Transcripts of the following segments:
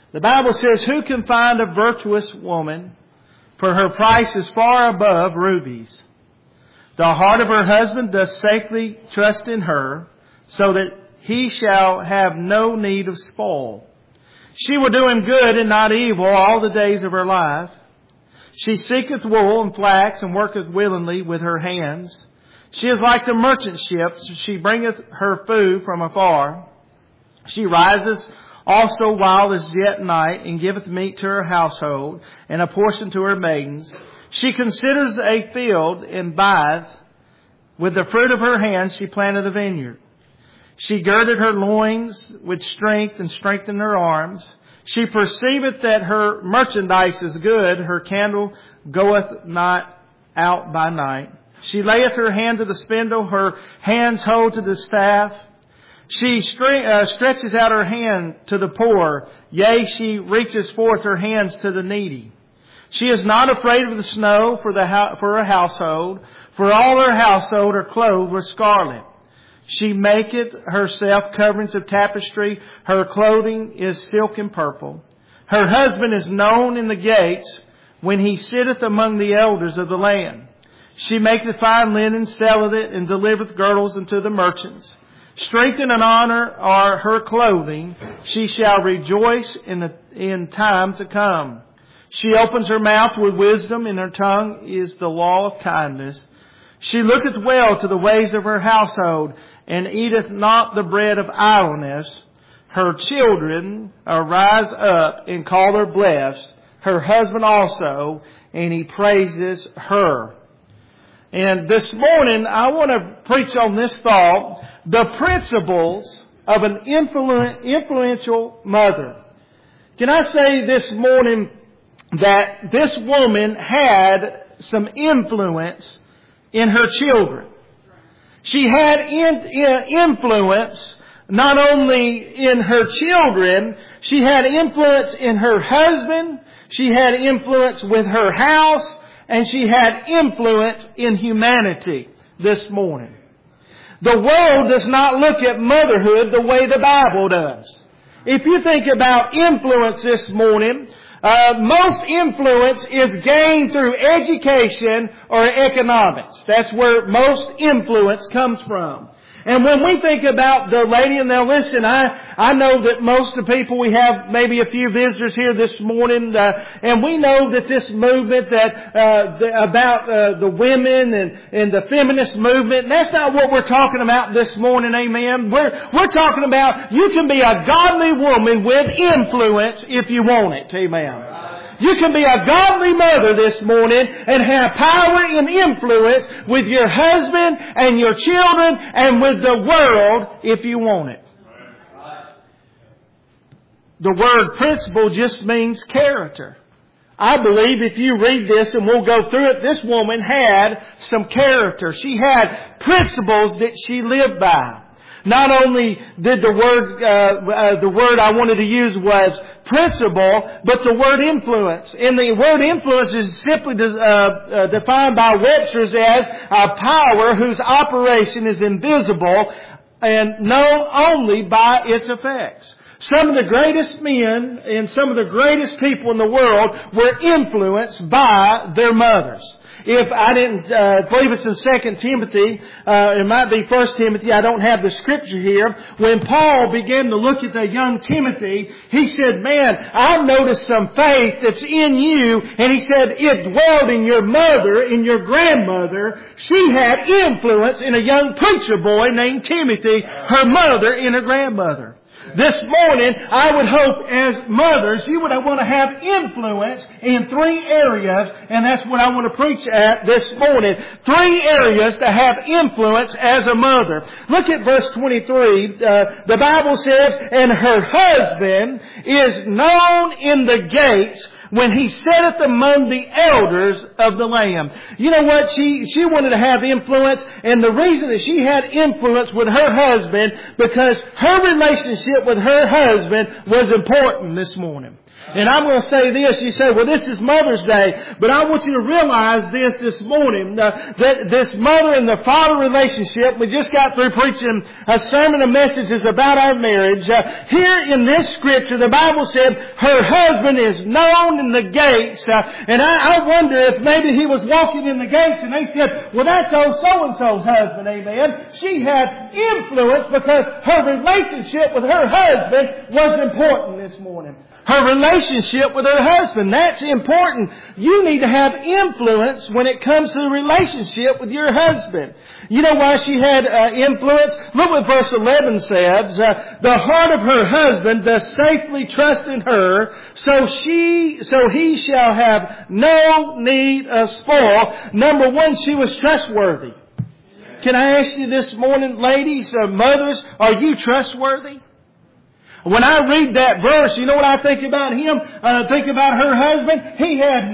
The Bible says, who can find a virtuous woman? For her price is far above rubies. The heart of her husband doth safely trust in her, so that he shall have no need of spoil. She will do him good and not evil all the days of her life. She seeketh wool and flax, and worketh willingly with her hands. She is like the merchant ships. She bringeth her food from afar. She rises also while it is yet night, and giveth meat to her household, and a portion to her maidens. She considers a field, and buyeth. With the fruit of her hands she planted a vineyard. She girded her loins with strength, and strengthened her arms. She perceiveth that her merchandise is good. Her candle goeth not out by night. She layeth her hand to the spindle. Her hands hold to the staff. She stretches out her hand to the poor. Yea, she reaches forth her hands to the needy. She is not afraid of the snow for her household, for all her household are clothed with scarlet. She maketh herself coverings of tapestry. Her clothing is silk and purple. Her husband is known in the gates when he sitteth among the elders of the land. She maketh fine linen, selleth it, and delivereth girdles unto the merchants. Strength and honor are her clothing. She shall rejoice in time to come. She opens her mouth with wisdom, and her tongue is the law of kindness. She looketh well to the ways of her household, and eateth not the bread of idleness. Her children arise up and call her blessed. Her husband also, and he praises her. And this morning, I want to preach on this thought, the principles of an influential mother. Can I say this morning that this woman had some influence in her children? She had influence not only in her children, she had influence in her husband, she had influence with her house, and she had influence in humanity this morning. The world does not look at motherhood the way the Bible does. If you think about influence this morning, most influence is gained through education or economics. That's where most influence comes from. And when we think about the lady, and now listen, I know that most of the people, we have maybe a few visitors here this morning, and we know that this movement about the women and the feminist movement, that's not what we're talking about this morning, amen. We're talking about you can be a godly woman with influence if you want it, amen. You can be a godly mother this morning and have power and influence with your husband and your children and with the world if you want it. The word principle just means character. I believe if you read this, and we'll go through it, this woman had some character. She had principles that she lived by. Not only did the word I wanted to use was principle, but the word influence. And the word influence is simply defined by Webster's as a power whose operation is invisible and known only by its effects. Some of the greatest men and some of the greatest people in the world were influenced by their mothers. If I didn't believe it's in 2 Timothy, it might be 1 Timothy, I don't have the scripture here. When Paul began to look at the young Timothy, he said, man, I've noticed some faith that's in you. And he said, it dwelled in your mother, in your grandmother. She had influence in a young preacher boy named Timothy, her mother and her grandmother. This morning, I would hope as mothers, you would want to have influence in 3 areas, and that's what I want to preach at this morning. 3 areas to have influence as a mother. Look at verse 23. The Bible says, and her husband is known in the gates when he sitteth among the elders of the land. You know what? She wanted to have influence, and the reason that she had influence with her husband, because her relationship with her husband was important this morning. And I'm going to say this. You say, well, this is Mother's Day. But I want you to realize this morning, that this mother and the father relationship, we just got through preaching a sermon of messages about our marriage. Here in this scripture, the Bible said her husband is known in the gates. And I wonder if maybe he was walking in the gates and they said, well, that's old so-and-so's husband, amen. She had influence because her relationship with her husband was important this morning. Her relationship with her husband. That's important. You need to have influence when it comes to the relationship with your husband. You know why she had influence? Look what verse 11 says. The heart of her husband does safely trust in her, so he shall have no need of spoil. Number one, she was trustworthy. Can I ask you this morning, ladies or mothers, are you trustworthy? When I read that verse, you know what I think about him? Think about her husband. He had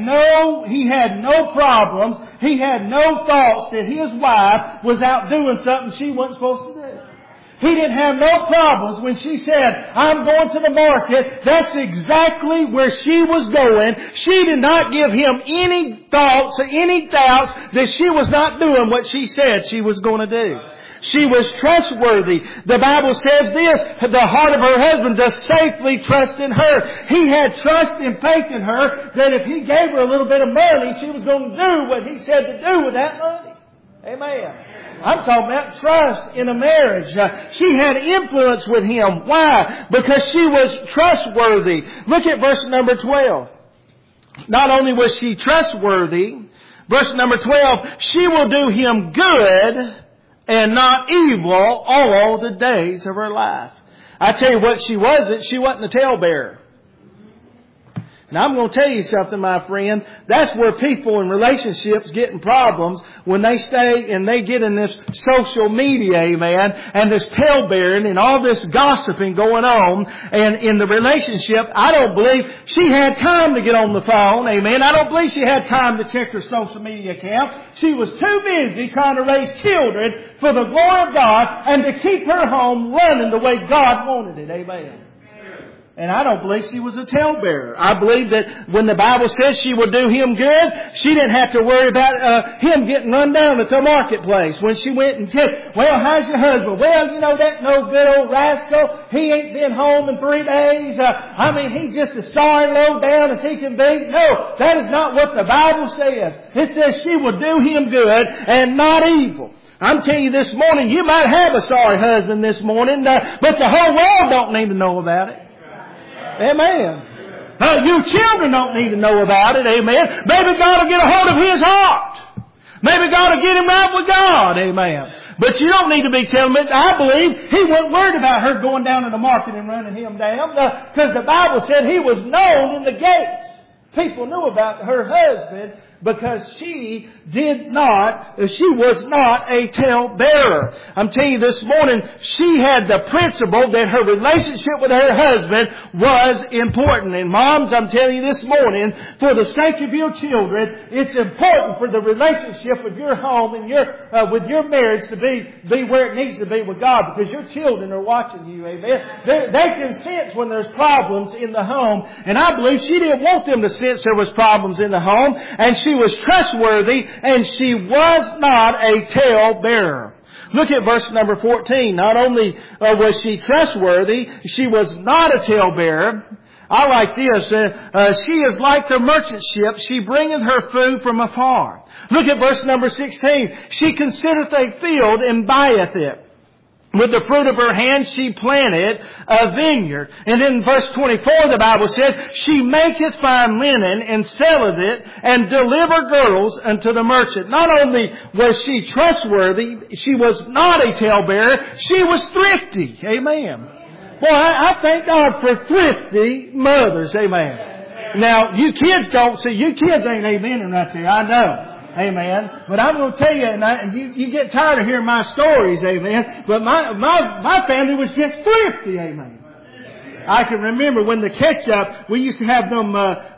no problems. He had no thoughts that his wife was out doing something she wasn't supposed to do. He didn't have no problems when she said, I'm going to the market. That's exactly where she was going. She did not give him any thoughts or any doubts that she was not doing what she said she was going to do. She was trustworthy. The Bible says this, the heart of her husband does safely trust in her. He had trust and faith in her that if he gave her a little bit of money, she was going to do what he said to do with that money. Amen. I'm talking about trust in a marriage. She had influence with him. Why? Because she was trustworthy. Look at verse number 12. Not only was she trustworthy, verse number 12, she will do him good and not evil all the days of her life. I tell you what she wasn't. She wasn't a talebearer. Now I'm going to tell you something, my friend. That's where people in relationships get in problems when they stay and they get in this social media, amen, and this talebearing and all this gossiping going on. And in the relationship, I don't believe she had time to get on the phone, amen. I don't believe she had time to check her social media account. She was too busy trying to raise children for the glory of God and to keep her home running the way God wanted it, amen. And I don't believe she was a talebearer. I believe that when the Bible says she would do him good, she didn't have to worry about him getting run down at the marketplace. When she went and said, well, how's your husband? Well, you know, that no good old rascal. He ain't been home in 3 days. He's just as sorry low down as he can be. No, that is not what the Bible says. It says she will do him good and not evil. I'm telling you this morning, you might have a sorry husband this morning, but the whole world don't need to know about it. Amen. You children don't need to know about it. Amen. Maybe God will get a hold of his heart. Maybe God will get him right with God. Amen. But you don't need to be telling me. I believe he wasn't worried about her going down to the market and running him down. Because the Bible said he was known in the gates. People knew about her husband because she was not a talebearer. I'm telling you this morning, she had the principle that her relationship with her husband was important. And moms, I'm telling you this morning, for the sake of your children, it's important for the relationship of your home and with your marriage to be where it needs to be with God, because your children are watching you, amen. They can sense when there's problems in the home. And I believe she didn't want them to sense there was problems in the home. And she was trustworthy, and she was not a talebearer. Look at verse number 14. Not only was she trustworthy, she was not a talebearer. I like this. She is like the merchant ship. She bringeth her food from afar. Look at verse number 16. She considereth a field and buyeth it. With the fruit of her hand she planted a vineyard. And in verse 24 the Bible said, she maketh fine linen and selleth it and deliver girdles unto the merchant. Not only was she trustworthy, she was not a talebearer, she was thrifty. Amen. Boy, I thank God for thrifty mothers. Amen. Now, you kids don't see, you kids ain't amening right there, I know. Amen. But I'm going to tell you, and you get tired of hearing my stories, amen. But my family was just thrifty, amen. I can remember when the ketchup, we used to have them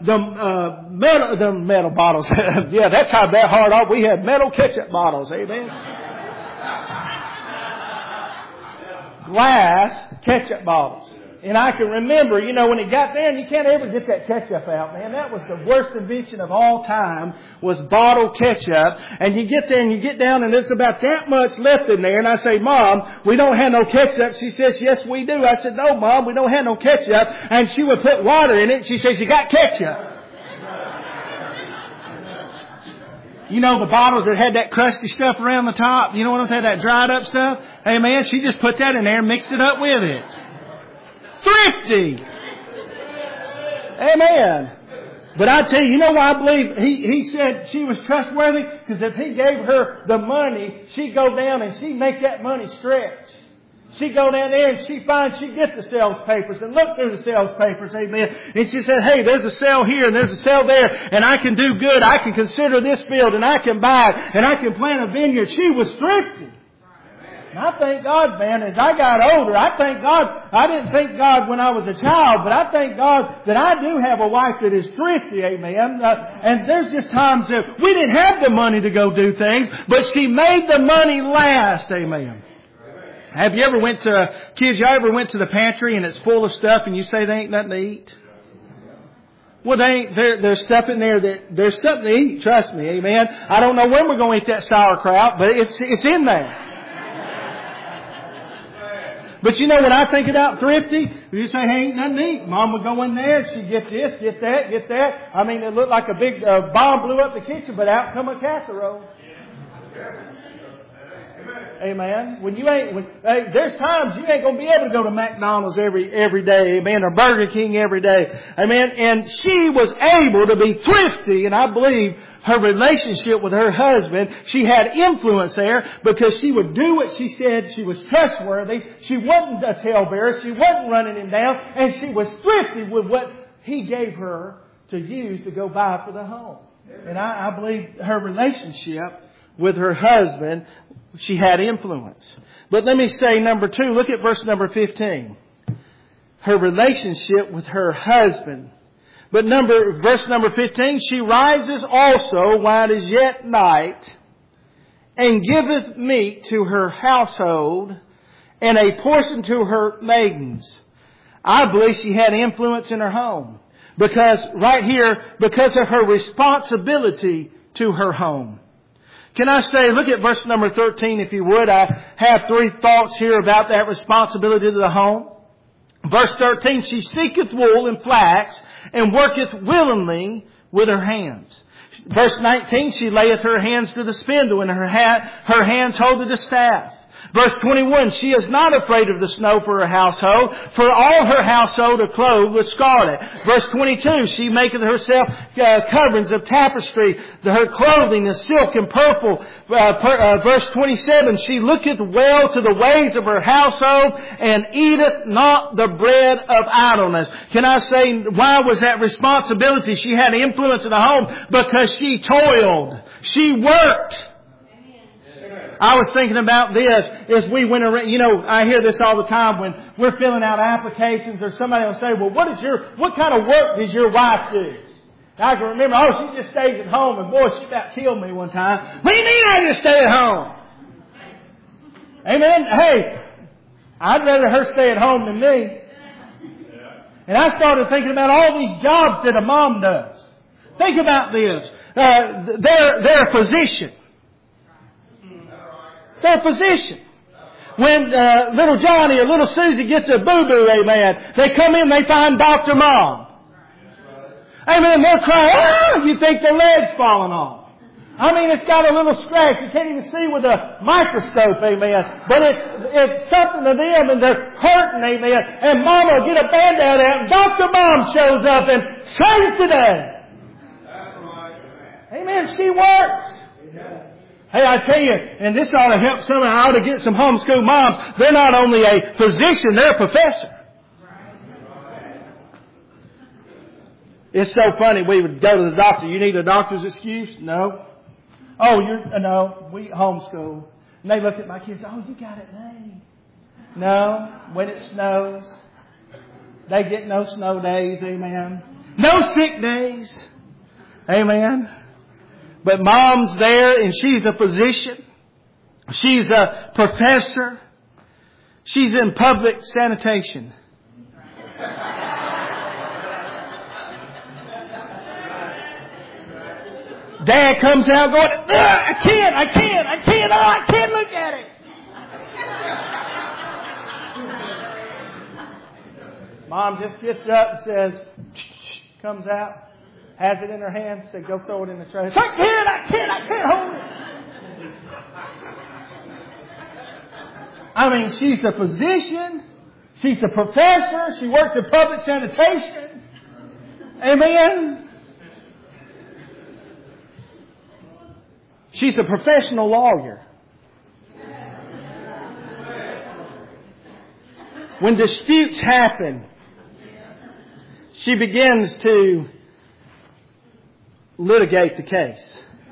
metal bottles. Yeah, that's how that hard off. We had metal ketchup bottles, amen. Glass ketchup bottles. And I can remember, when it got there, and you can't ever get that ketchup out, man. That was the worst invention of all time, was bottled ketchup. And you get there and you get down and there's about that much left in there. And I say, Mom, we don't have no ketchup. She says, yes, we do. I said, no, Mom, we don't have no ketchup. And she would put water in it. She says, you got ketchup. The bottles that had that crusty stuff around the top. You know what I'm saying? That dried up stuff. Hey, man, she just put that in there and mixed it up with it. Thrifty. Amen. But I tell you, why I believe he said she was trustworthy? Because if he gave her the money, she'd go down and she'd make that money stretch. She'd go down there and she'd get the sales papers and look through the sales papers, amen. And she said, hey, there's a sale here and there's a sale there, and I can do good. I can consider this field and I can buy it and I can plant a vineyard. She was thrifty. And I thank God, man, as I got older, I thank God. I didn't thank God when I was a child, but I thank God that I do have a wife that is thrifty, amen. And there's just times that we didn't have the money to go do things, but she made the money last, amen. Have you ever kids, y'all ever went to the pantry and it's full of stuff and you say there ain't nothing to eat? Well, there's stuff in there there's something to eat, trust me, amen. I don't know when we're going to eat that sauerkraut, but it's in there. But when I think about thrifty, you say, hey, ain't nothing to eat. Mom would go in there and she'd get this, get that, get that. I mean, it looked like a big bomb blew up the kitchen, but out come a casserole. Amen. There's times you ain't gonna be able to go to McDonald's every day, amen, or Burger King every day, amen. And she was able to be thrifty, and I believe her relationship with her husband, she had influence there because she would do what she said. She was trustworthy. She wasn't a talebearer. She wasn't running him down, and she was thrifty with what he gave her to use to go buy for the home. And I believe her relationship with her husband, she had influence. But let me say number 2, look at verse number 15. Her relationship with her husband. But verse number 15, she rises also while it is yet night, and giveth meat to her household, and a portion to her maidens. I believe she had influence in her home. Because right here, because of her responsibility to her home. Can I say, look at verse number 13 if you would. I have 3 thoughts here about that responsibility to the home. Verse 13, she seeketh wool and flax and worketh willingly with her hands. Verse 19, she layeth her hands to the spindle and her hands hold to the staff. Verse 21, she is not afraid of the snow for her household, for all her household are clothed with scarlet. Verse 22, she maketh herself coverings of tapestry. Her clothing is silk and purple. Verse 27, she looketh well to the ways of her household and eateth not the bread of idleness. Can I say, why was that responsibility? She had influence in the home because she toiled. She worked. I was thinking about this as we went around. I hear this all the time when we're filling out applications, or somebody will say, well, what kind of work does your wife do? I can remember, she just stays at home, and boy, she about killed me one time. What do you mean I just stay at home? Amen? Hey, I'd rather her stay at home than me. And I started thinking about all these jobs that a mom does. Think about this. They're a physician. Their physician. When little Johnny or little Susie gets a boo-boo, amen, they come in, they find Dr. Mom. Amen, they're crying, you think their leg's falling off. I mean, it's got a little scratch. You can't even see with a microscope, amen. But it's something to them, and they're hurting, amen. And Mama will get a band-aid out, and Dr. Mom shows up and saves the day. Amen, she works. Hey, I tell you, and this ought to help somehow. I ought to get some homeschool moms. They're not only a physician, they're a professor. It's so funny. We would go to the doctor. You need a doctor's excuse? No. No. We homeschool. And they look at my kids. Oh, you got it made. No. When it snows, they get no snow days. Amen. No sick days. Amen. But Mom's there, and she's a physician. She's a professor. She's in public sanitation. Dad comes out going, I can't look at it. Mom just gets up and says, comes out, has it in her hand, said, go throw it in the trash. I can't hold it. I mean, she's a physician. She's a professor. She works in public sanitation. Amen. She's a professional lawyer. When disputes happen, she begins to litigate the case.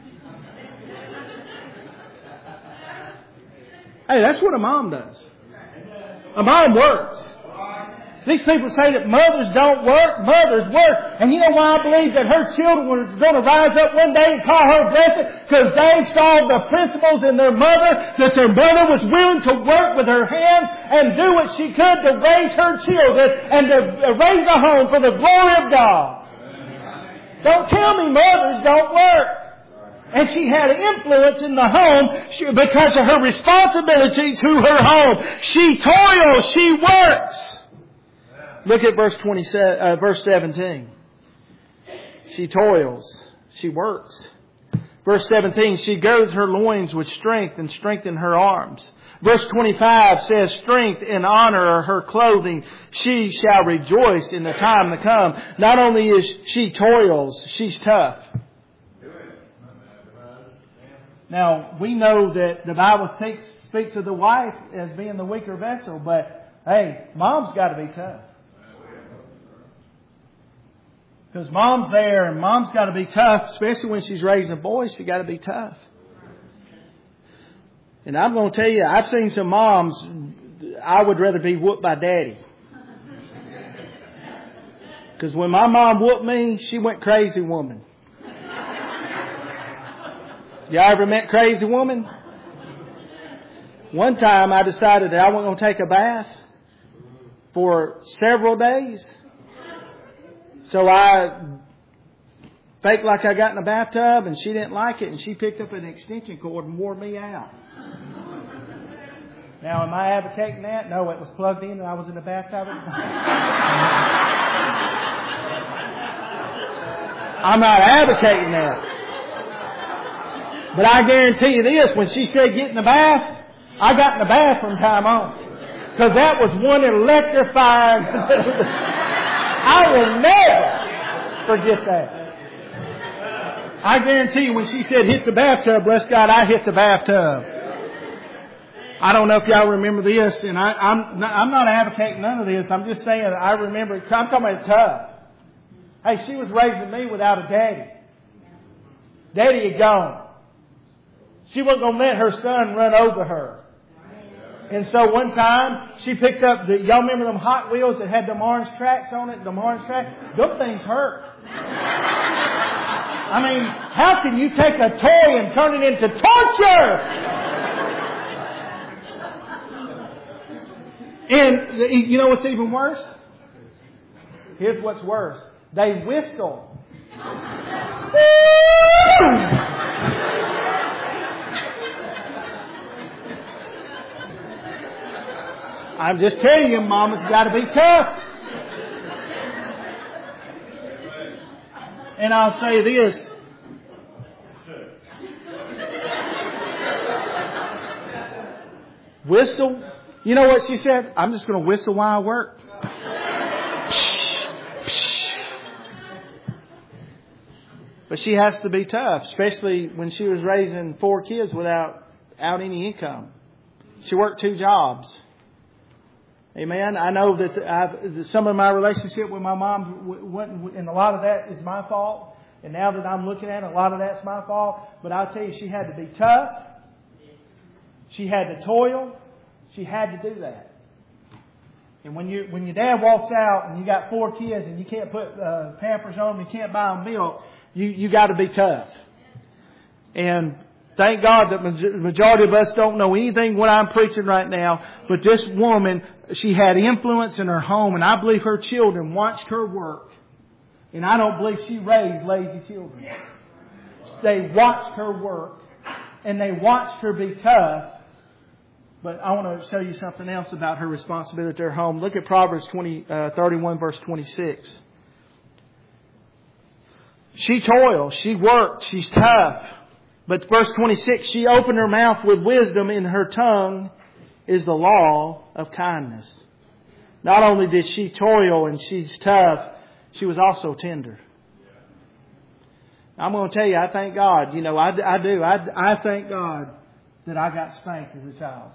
Hey, that's what a mom does. A mom works. These people say that mothers don't work. Mothers work. And you know why I believe that her children were going to rise up one day and call her blessed? Because they saw the principles in their mother, that their mother was willing to work with her hands and do what she could to raise her children and to raise a home for the glory of God. Don't tell me mothers don't work. And she had influence in the home because of her responsibility to her home. She toils. She works. Look at verse 17. She toils. She works. Verse 17, she girds her loins with strength and strengthen her arms. Verse 25 says, strength and honor are her clothing. She shall rejoice in the time to come. Not only is she toils, she's tough. Now, we know that the Bible speaks of the wife as being the weaker vessel, but hey, mom's got to be tough. Because mom's there and mom's got to be tough, especially when she's raising boys, she's got to be tough. And I'm going to tell you, I've seen some moms, I would rather be whooped by daddy. Because when my mom whooped me, she went crazy woman. Y'all ever met crazy woman? One time I decided that I wasn't going to take a bath for several days. So I faked like I got in a bathtub and she didn't like it and she picked up an extension cord and wore me out. Now, am I advocating that? No, it was plugged in and I was in the bathtub. I'm not advocating that. But I guarantee you this, when she said get in the bath, I got in the bath from time on. Because that was one electrifying. I will never forget that. I guarantee you when she said hit the bathtub, bless God, I hit the bathtub. I don't know if y'all remember this, and I'm not advocating none of this. I'm just saying that I remember, I'm talking about tough. Hey, she was raising me without a daddy. Daddy had gone. She wasn't going to let her son run over her. And so one time, she picked up y'all remember them Hot Wheels that had them orange tracks on it? Them orange tracks? Them things hurt. I mean, how can you take a toy and turn it into torture? And you know what's even worse? Here's what's worse. They whistle. I'm just telling you, mama's got to be tough. And I'll say this. Whistle. You know what she said? I'm just going to whistle while I work. But she has to be tough, especially when she was raising 4 kids without any income. She worked 2 jobs. Amen. I know that some of my relationship with my mom wasn't, and a lot of that is my fault. And now that I'm looking at it, a lot of that's my fault. But I'll tell you, she had to be tough. She had to toil. She had to do that. And when your dad walks out and you got 4 kids and you can't put Pampers on them, you can't buy them milk, you got to be tough. And Thank God that the majority of us don't know anything what I'm preaching right now. But this woman, she had influence in her home, and I believe her children watched her work. And I don't believe she raised lazy children. They watched her work, and they watched her be tough. But I want to show you something else about her responsibility to her home. Look at Proverbs 31, verse 26. She toils, she worked, she's tough. But verse 26, she opened her mouth with wisdom, in her tongue is the law of kindness. Not only did she toil and she's tough, she was also tender. I'm going to tell you, I thank God. You know, I do. I thank God that I got spanked as a child.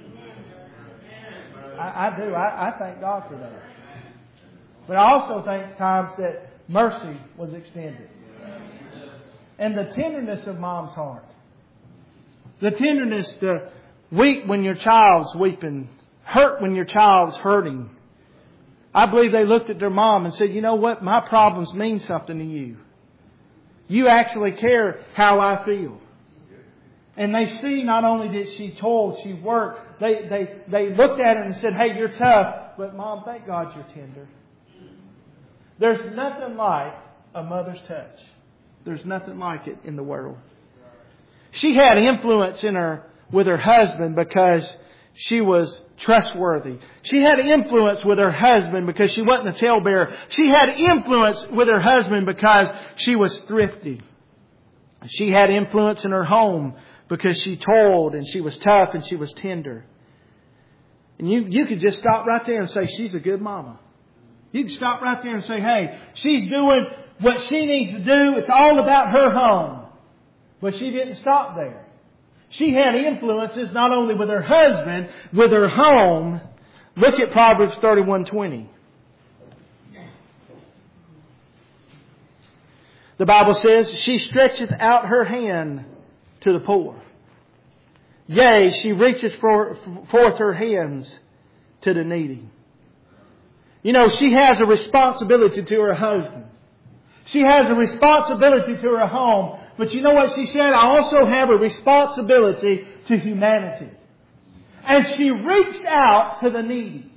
I do. I thank God for that. But I also think times that mercy was extended. And the tenderness of mom's heart. The tenderness to weep when your child's weeping. Hurt when your child's hurting. I believe they looked at their mom and said, you know what? My problems mean something to you. You actually care how I feel. And they see not only did she toil, she worked. They looked at her and said, hey, you're tough. But Mom, thank God you're tender. There's nothing like a mother's touch. There's nothing like it in the world. She had influence with her husband because she was trustworthy. She had influence with her husband because she wasn't a talebearer. She had influence with her husband because she was thrifty. She had influence in her home because she toiled and she was tough and she was tender. And you could just stop right there and say, she's a good mama. You can stop right there and say, hey, she's doing what she needs to do. It's all about her home. But she didn't stop there. She had influences not only with her husband, with her home. Look at Proverbs 31:20. The Bible says, she stretcheth out her hand to the poor. Yea, she reacheth forth her hands to the needy. You know, she has a responsibility to her husband. She has a responsibility to her home. But you know what she said? I also have a responsibility to humanity. And she reached out to the needy.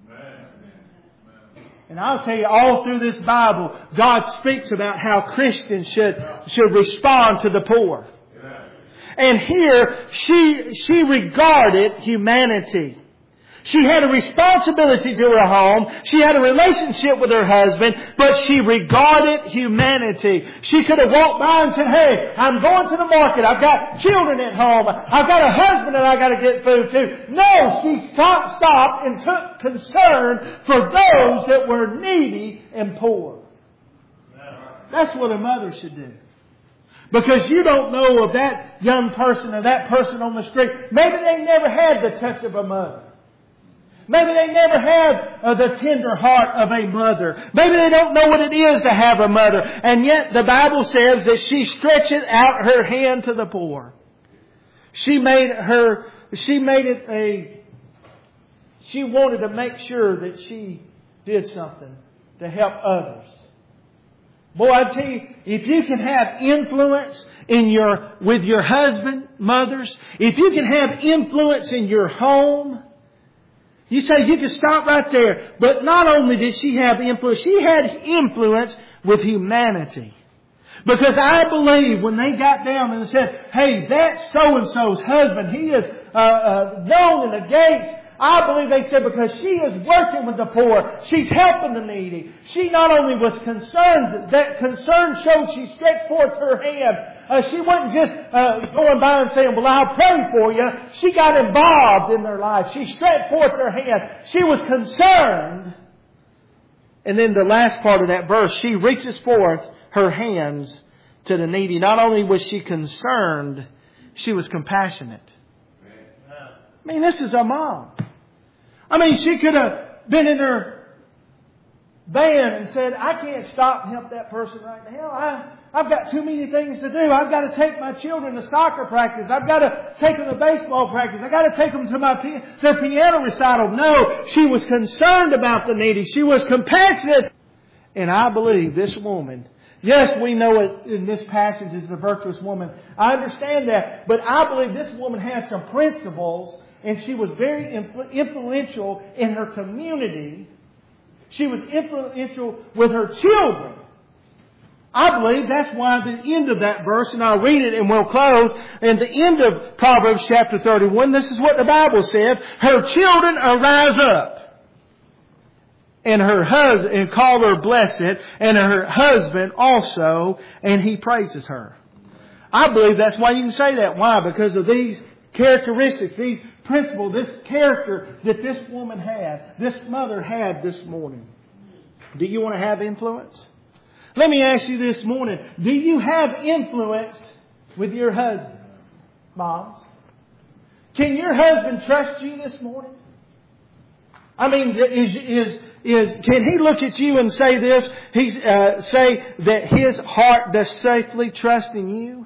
And I'll tell you, all through this Bible, God speaks about how Christians should respond to the poor. And here, she regarded humanity. She had a responsibility to her home. She had a relationship with her husband, but she regarded humanity. She could have walked by and said, hey, I'm going to the market. I've got children at home. I've got a husband that I've got to get food to. No, she stopped and took concern for those that were needy and poor. That's what a mother should do. Because you don't know of that young person or that person on the street. Maybe they never had the touch of a mother. Maybe they never had the tender heart of a mother. Maybe they don't know what it is to have a mother. And yet the Bible says that she stretches out her hand to the poor. She wanted to make sure that she did something to help others. Boy, I tell you, if you can have influence with your husband, mothers, if you can have influence in your home, you say you can stop right there. But not only did she have influence, she had influence with humanity. Because I believe when they got down and said, hey, that's so-and-so's husband, he is known in the gates. I believe they said because she is working with the poor, she's helping the needy. She not only was concerned, that concern showed she stretched forth her hand. She wasn't just going by and saying, well, I'll pray for you. She got involved in their life. She stretched forth her hand. She was concerned. And then the last part of that verse, she reaches forth her hands to the needy. Not only was she concerned, she was compassionate. I mean, this is a mom. I mean, she could have been in her van and said, I can't stop and help that person right now. I've got too many things to do. I've got to take my children to soccer practice. I've got to take them to baseball practice. I've got to take them to their piano recital. No, she was concerned about the needy. She was compassionate. And I believe this woman Yes, we know it in this passage is the virtuous woman. I understand that. But I believe this woman had some principles, and she was very influential in her community. She was influential with her children. I believe that's why the end of that verse, and I'll read it and we'll close. In the end of Proverbs chapter 31, this is what the Bible said. Her children arise up. And her husband, and call her blessed, and her husband also, and he praises her. I believe that's why you can say that. Why? Because of these characteristics, these principles, this character that this woman had, this mother had this morning. Do you want to have influence? Let me ask you this morning, do you have influence with your husband, moms? Can your husband trust you this morning? I mean, can he look at you and say this? Say that his heart does safely trust in you?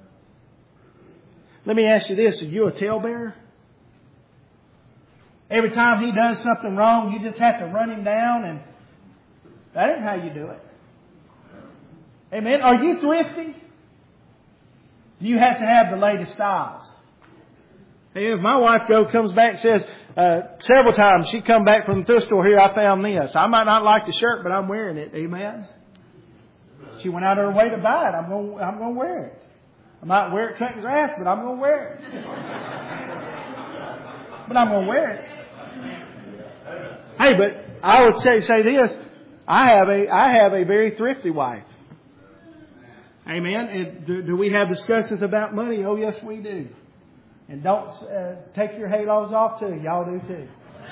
Let me ask you this. Are you a talebearer? Every time he does something wrong, you just have to run him down, and that ain't how you do it. Amen. Are you thrifty? Do you have to have the latest styles? Hey, if my wife comes back and says, several times she come back from the thrift store here, I found this. I might not like the shirt, but I'm wearing it. Amen. She went out of her way to buy it. I'm going to wear it. I might wear it cutting grass, but I'm going to wear it. But I'm going to wear it. Hey, but I would say this. I have a very thrifty wife. Amen. And do we have discussions about money? Oh, yes, we do. And don't take your halos off too. Y'all do too.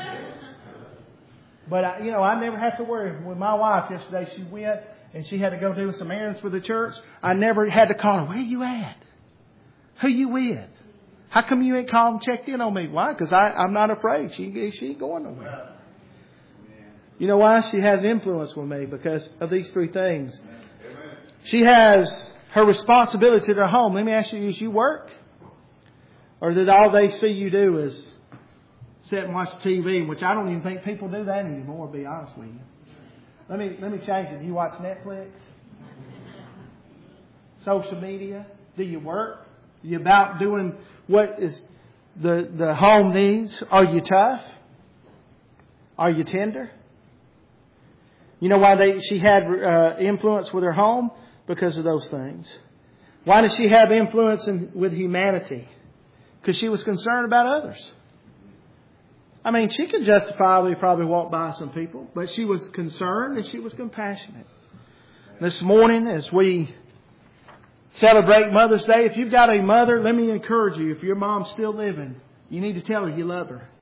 But I never have to worry. With my wife yesterday, she went and she had to go do some errands for the church. I never had to call her. Where you at? Who you with? How come you ain't called and checked in on me? Why? Because I'm not afraid. She ain't going nowhere. You know why? She has influence with me because of these three things. She has her responsibility to their home. Let me ask you, is you work? Or that all they see you do is sit and watch TV, which I don't even think people do that anymore, to be honest with you. Let me change it. Do you watch Netflix? Social media? Do you work? Are you about doing what is the home needs? Are you tough? Are you tender? You know why she had influence with her home? Because of those things. Why did she have influence with humanity? Because she was concerned about others. I mean, she could justifiably probably walk by some people, but she was concerned and she was compassionate. This morning, as we celebrate Mother's Day, if you've got a mother, let me encourage you. If your mom's still living, you need to tell her you love her.